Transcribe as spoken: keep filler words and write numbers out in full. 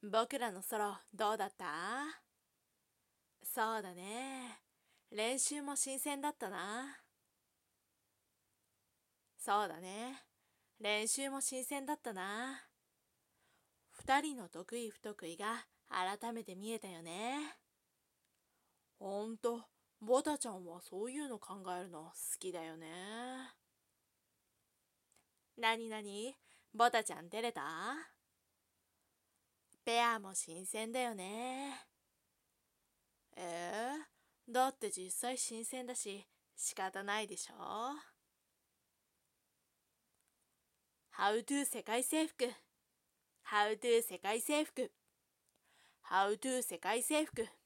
僕らのソロどうだった？そうだね。練習も新鮮だったな。そうだね。練習も新鮮だったな。二人の得意不得意が改めて見えたよね。ほんと、ボタちゃんはそういうの考えるの好きだよね。なになに、ボタちゃん照れた？ペアも新鮮だよね。えー、だって実際新鮮だし仕方ないでしょ。How to 世界征服 How to 世界征服 How to 世界征服